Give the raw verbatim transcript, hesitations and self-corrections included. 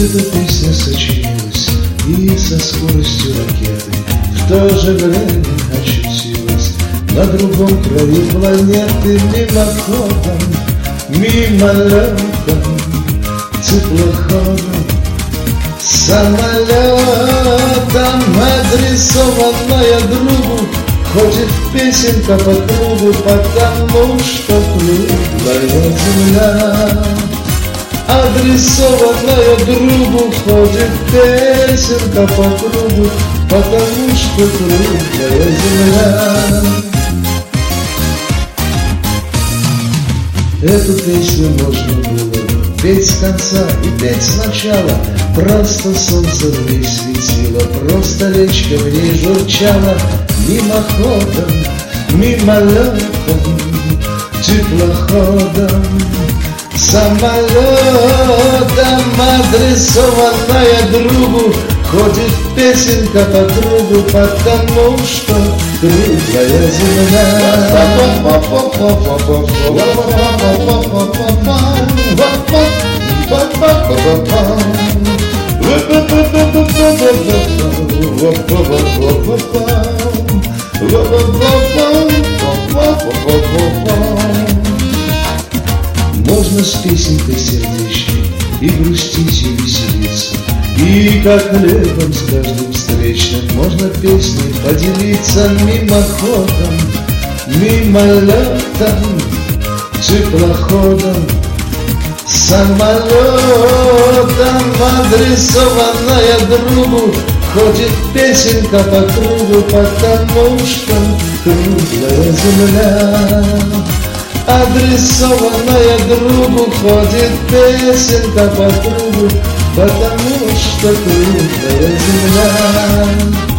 Эта песня сочинилась и со скоростью ракеты в то же время очутилась на другом краю планеты. Мимоходом, мимолетом, теплоходом, самолетом, адресованная другу, ходит песенка по кругу, потому что круглая земля. Адресованная другу, ходит песенка по кругу, потому что круглая земля. Эту песню можно было петь с конца и петь сначала. Просто солнце в ней светило, просто речка в ней журчала. Мимоходом, мимолетом, теплоходом, самолетом, адресованная другу, ходит песенка по кругу, потому что круглая земля. Можно с песенкой сердечной и грустить, и веселиться, и как хлебом с каждым встречным можно песней поделиться. Мимоходом, мимолетом, теплоходом, самолетом, адресованная другу, ходит песенка по кругу, потому что круглая земля. Адресованная другу, ходит песенка по кругу, потому что круглая земля.